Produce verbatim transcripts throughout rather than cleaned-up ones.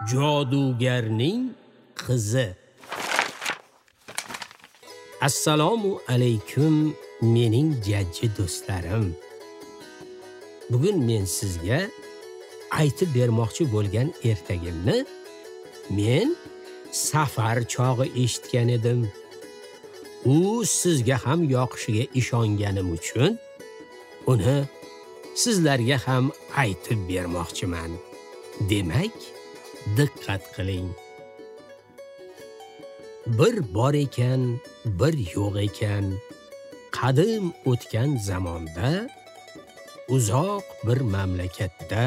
Jodugarning qizi. Assalomu alaykum mening jajji do'stlarim. Bugun men sizga aytib bermoqchi bo'lgan ertagimni men safar chog'i eshitgan edim. U sizga ham yoqishiga ishonganim uchun uni sizlarga ham aytib bermoqchiman. Demak, diqqat qiling. Bir bor ekan, bir yo'q ekan. Qadim o'tgan zamonda, uzoq bir mamlakatda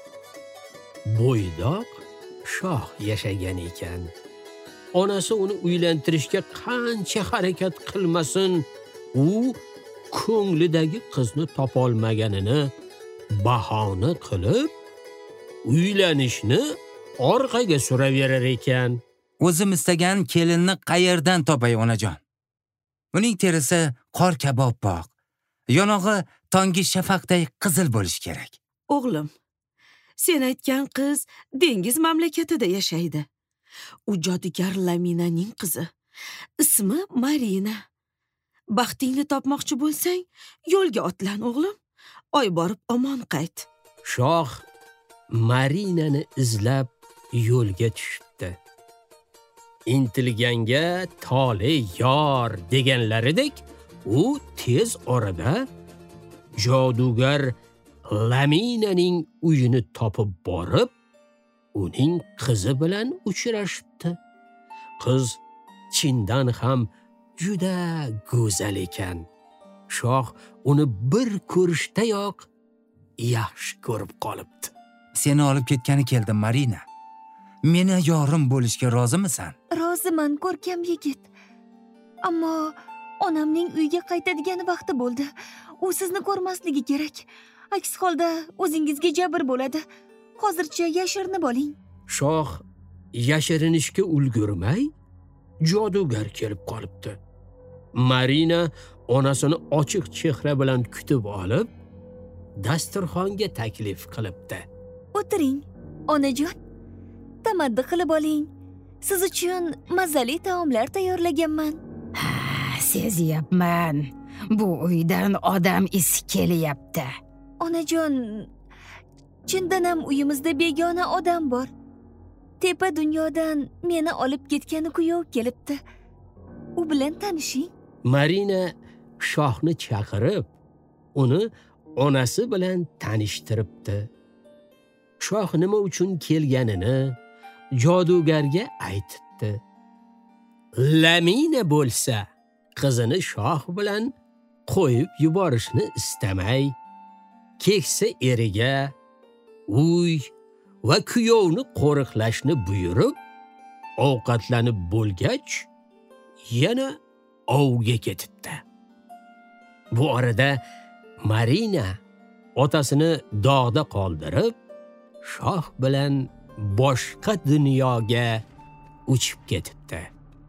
bo'ydoq shoh yashagan ekan. Onasi uni uylantirishga qancha harakat qilmasin, u ko'nglidagi qizni topolmaganini bahona qilib, uylanishni orqaga suraverar ekan. O'zim istagan kelinni qayerdan topay onajon? Uning terisi qor kabobboq, yonog'i tongi shafaqday qizil bo'lish kerak. O'g'lim, sen aytgan qiz dengiz mamlakatida yashaydi. U jodugar Laminaning qizi. Ismi Marina. Baxtingni topmoqchi bo'lsang, yo'lga otlan o'g'lim. Oy borib omon qayt. Shoh Marinani izlab yo'lga tushibdi. Intilganga tole yor deganlaridek, u tez orada jodugar Laminaning uyini topib borib, uning qizi bilan uchrashibdi. Qiz chindan ham juda go'zal ekan. Shoh uni bir ko'rishdayoq yaxshi ko'rib qolibdi. Seni olib ketgani keldim, Marina. Meni yorim bo'lishga rozimisan? Roziman, ko'rkam yigit. Ammo onamning uyga qaytadigan vaqti bo'ldi. U sizni ko'rmasligi kerak. Aks holda o'zingizga jabr bo'ladi. Hozircha yashirinib oling. Shoh yashirinishga ulgurmay, jodugar kelib qolibdi. Marina onasini ochiq chehra bilan kutib olib, dasturxonga taklif qilibdi. O'tiring, onajon. Tamaddi qilib oling. Siz uchun mazali taomlar tayyorlaganman. Ha, sezyapman. Bu uydan odam isi kelyapti. Onajon, chindan ham uyimizda begona odam bor. Tepa dunyodan meni olib ketgan kuyov kelibdi. U bilan tanishing. Marina shohni chaqirib, uni onasi bilan tanishtiribdi. Shoh nima uchun kelganini jodugarga aytibdi. Lamina bo'lsa, qizini shoh bilan qo'yib yuborishni istamay, keksa eriga uy va kuyovni qo'riqlashni buyurib, ovqatlanib bo'lgach, yana ovga ketibdi. Bu orada Marina otasini dog'da qoldirib, shoh bilan boshqa dunyoga uchib ketibdi.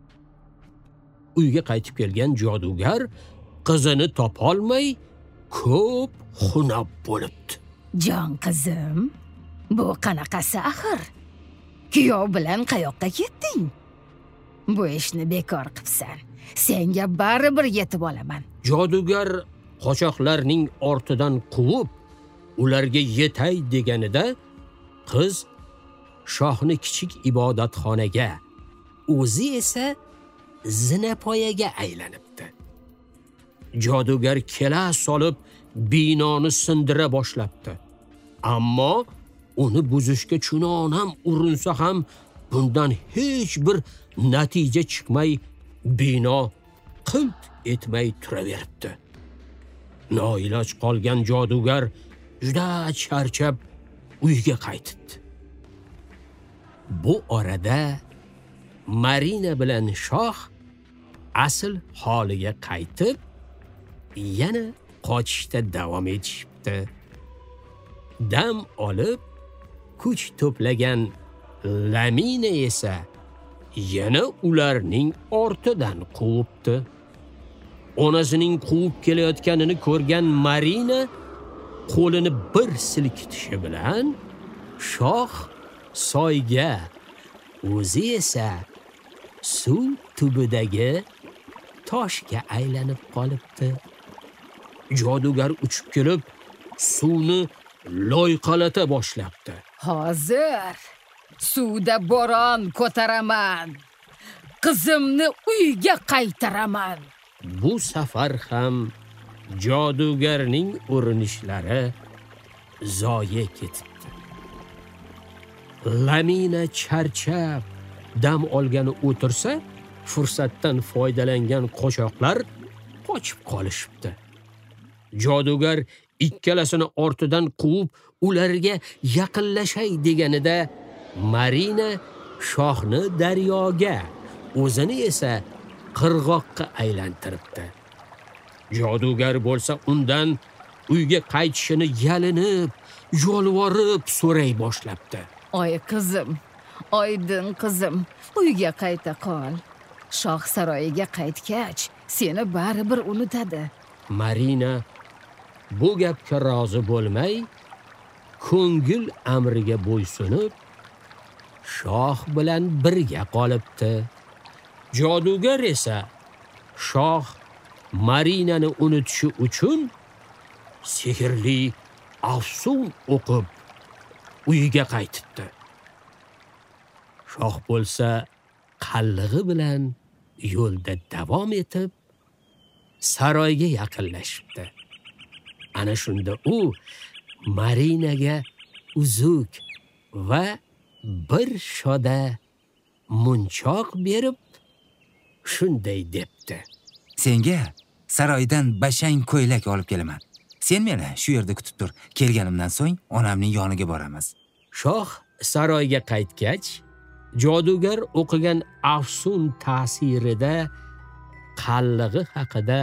Uyga qaytib kelgan jodugar qizini topolmay ko'p xunob bo'libdi. Jon qizim, bu qanaqasi axir? Kuyov bilan qayoqqa ketding? Bu ishni bekor qilibsan. Senga baribir yetib olaman. Jodugar qochoqlarning ortidan quvib, ularga yetay deganida, qiz shohni kichik ibodatxonaga, o'zi esa zinapoyaga aylanibdi. Jodugar kela solib binoni sindira boshlabdi. Ammo uni buzishga chunonam urinsa ham bundan hech bir natija chiqmay, bino qilt etmay turaveribdi. Noiloj qolgan jodugar juda charchab uyga qaytibdi. Bu orada Marina bilan shoh asl holiga qaytib, yana qochishda davom etishibdi. Dam olib, kuch to'plagan Lamina esa yana ularning ortidan quvibdi. Onasining quvib kelayotganini ko'rgan Marina qo'lini bir silkitishi bilan shoh soyga o'zi esa suv tubidagi toshga aylanib qolibdi. Jodugar uchib kelib, suvni loyqalata boshlabdi. Hozir suvda bo'ron ko'taraman. Qizimni uyga qaytaraman. Bu safar ham jodugarning urinishlari zoye ketibdi. Lamina charchab dam olgani o'tirsa, fursatdan foydalangan qochoqlar qochib qolishibdi. Jodugar ikkalasini ortidan quvib, ularga yaqinlashay deganida Marina shohni daryoga, o'zini esa qirg'oqqa aylantiribdi. Jodugar bo'lsa undan uyga qaytishini yalinib, yolvorib so'ray boshlabdi. Oy qizim, oydin qizim, uyga qayta qol. Shoh saroyiga qaytgach, seni baribir unutadi. Marina bu gapga rozi bo'lmay, ko'ngil amriga bo'ysunib, shoh bilan birga qolibdi. Jodugar esa shoh Marinani unutishi uchun sehrli afsun o'qib uyiga qaytibdi. Shoh bo'lsa qallig'i bilan yo'lda davom etib saroyga yaqinlashibdi. Ana shunda u Marinaga uzuk va bir shoda munchoq berib shunday debdi: Senga saroydan bashang ko'ylak olib kelaman. Sen meni shu yerda kutib tur. Kelganimdan so'ng onamning yoniga boramiz. Shoh saroyga qaytgach, jodugar o'qigan afsun ta'sirida qallig'i haqida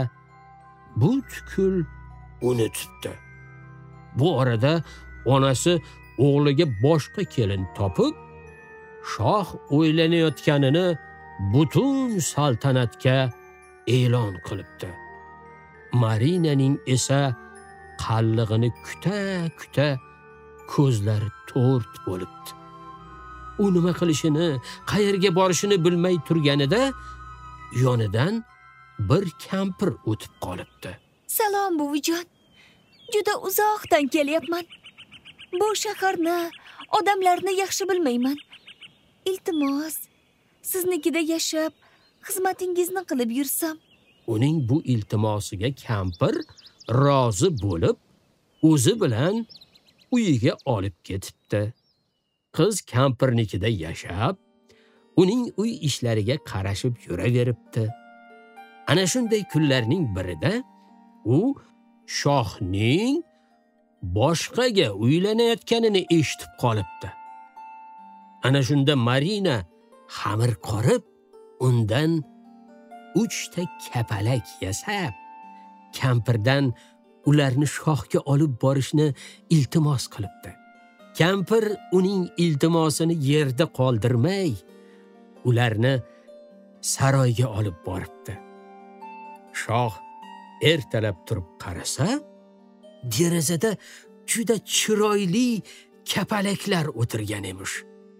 butkul unutibdi. Bu orada onasi o'g'liga boshqa kelin topib, shoh o'ylanayotganini butun saltanatga e'lon qilibdi. Marinaning esa qallig'ini kuta-kuta ko'zlari to'rt bo'libdi. U nima qilishini, qayerga borishini bilmay turganida yonidan bir kampir o'tib qolibdi. Salom buvijon. Juda uzoqdan kelyapman. Bu shaharni, odamlarni yaxshi bilmayman. Iltimos, siznikida yashab, xizmatingizni qilib yursam. Uning bu iltimosiga kampir rozi bo'lib, o'zi bilan uyiga olib ketibdi. Qiz kampirnikida yashab, uning uy ishlariga qarashib yuraveribdi. Ana shunday kunlarning birida u shohning boshqaga uylanayotganini eshitib qolibdi. Ana shunda Marina xamir qorib, undan uchta kapalak yasab, kampirdan ularni shohga olib borishni iltimos qilibdi. Kampir uning iltimosini yerda qoldirmay, ularni saroyga olib boribdi. Shoh ertalab turib qarasa, derazada juda chiroyli kapalaklar o'tirgan emish.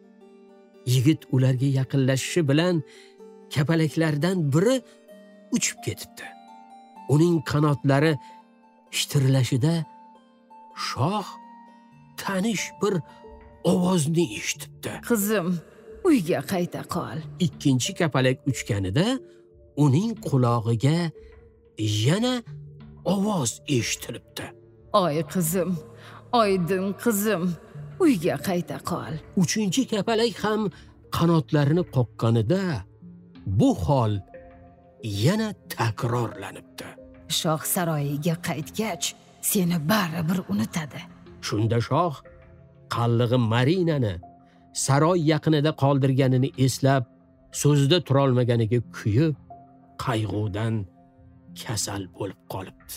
Yigit ularga yaqinlashishi bilan kapalaklardan biri uchib ketibdi. Uning qanotlari shitirlashida shoh tanish bir ovozni eshitibdi. Qizim, uyga qayta qol. Ikkinchi kapalak uchganida uning qulog'iga yana ovoz eshitilibdi. Oy qizim, oydin qizim, uyga qayta qol. Uchinchi kapalak ham qanotlarini qoqqanida bu hol yana takrorlanibdi. Shoh saroyiga qaytgach, seni baribir unutadi. Shunda shoh qallig'i Marinani saroy yaqinida qoldirganini eslab, so'zida turolmaganiga kuyib, qayg'udan kasal bo'lib qolibdi.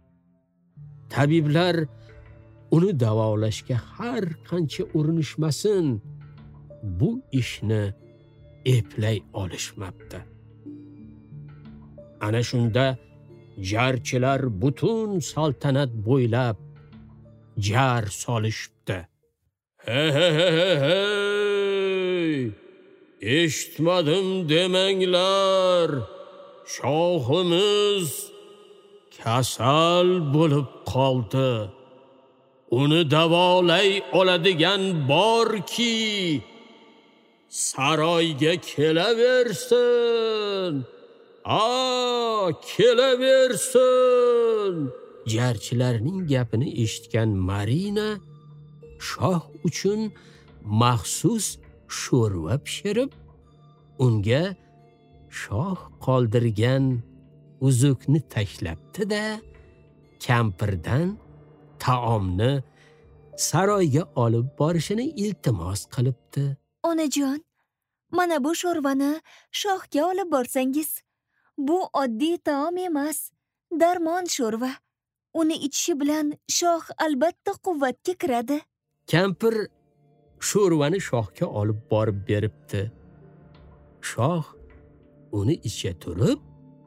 Tabiblar uni davolashga har qancha urinishmasin, bu ishni eplay olishmabdi. Ana shunda jarchilar butun saltanat bo'ylab jar solishibdi. Hey, hey, hey, hey! eshitmadim demanglar. Shohimiz kasal bo'lib qoldi. Uni davolay oladigan borki, saroyga kelaversin. A, kelaversin. Jarchilarning gapini eshitgan Marina shoh uchun maxsus sho'rva pishirib, unga shoh qoldirgan uzukni tashlabdi-da, kampirdan taomni saroyga olib borishini iltimos qilibdi. Onajon, mana bu sho'rvani shohga olib borsangiz. Bu oddiy taom emas, darmon sho'rva. Uni ichishi bilan shoh albatta quvvatga kiradi. Kampir sho'rvani shohga olib borib beribdi. Shoh uni icha turib,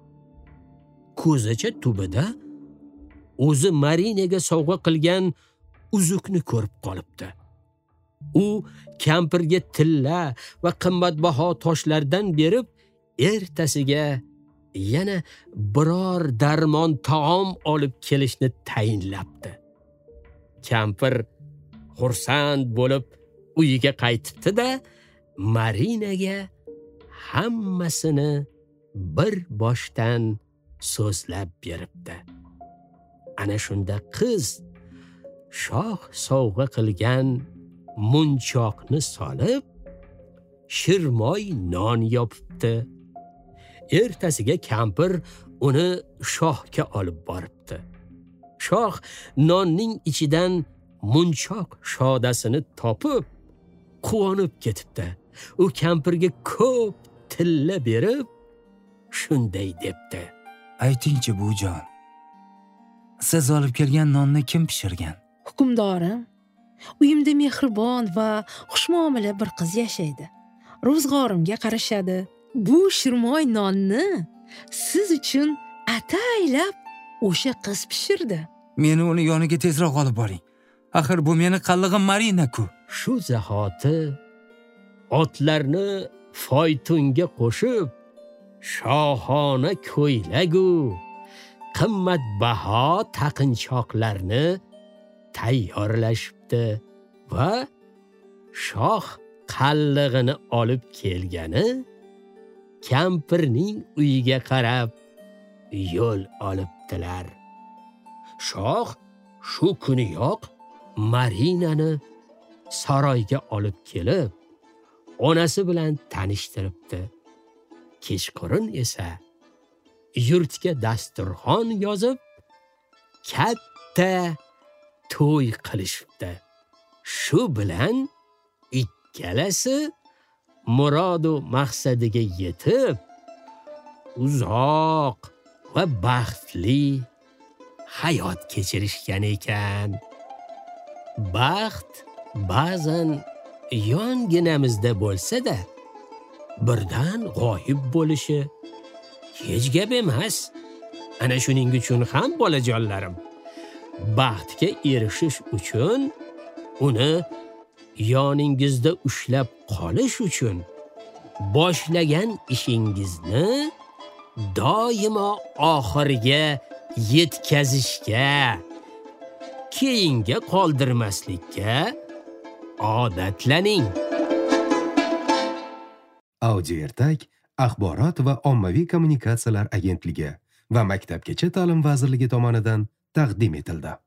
ko'zacha tubida o'zi Marinaga sovg'a qilgan uzukni ko'rib qolibdi. U kampirga tilla va qimmatbaho toshlardan berib, ertasiga yana biror darmon taom olib kelishni tayinlabdi. Kampir xursand bo'lib uyiga qaytibdi-da, Marinaga hammasini bir boshdan so'zlab beribdi. Ana shunda qiz shoh sovg'a qilgan munchoqni solib, shirmoy non yopibdi. Ertasiga kampir uni shohga olib boribdi. Shoh nonning ichidan munchoq shodasini topib, quvonib ketibdi. U kampirga ko'p tilla berib, shunday debdi: Aytingchi bujon, siz olib kelgan nonni kim pishirgan? Hukmdorim, uyimda mehribon va xushmuomala bir qiz yashaydi. Ro'zg'orimga qarashadi. Bu shirmoy nonni siz uchun ataylab o'sha qiz pishirdi. Meni uni yoniga tezroq olib boring. Axir bu meni qallig'im Marina-ku. Shu zahoti otlarni foytunga qo'shib, shohona ko'ylagu qimmatbaho taqinchoqlarni tayyorlashibdi va shoh qallig'ini olib kelgani kampirning uyiga qarab yo'l olibdilar. Shoh shu kuniyoq Marinani saroyga olib kelib, onasi bilan tanishtiribdi. Kechqurun esa yurtga dasturxon yozib, katta to'y qilishibdi. Shu bilan ikkalasi murodu maqsadiga yetib, uzoq va baxtli hayot kechirishgan ekan. Baxt ba'zan yonginamizda bo'lsa-da, birdan g'oyib bo'lishi hech gap emas. Ana shuning uchun ham bolajonlarim, baxtga erishish uchun, uni yoningizda ushlab qolish uchun boshlagan ishingizni doimo oxiriga yetkazishga, keyinga qoldirmaslikka odatlaning. Audio Ertak Axborot va ommaviy kommunikatsiyalar agentligi va Maktabgacha ta'lim vazirligi tomonidan taqdim etildi.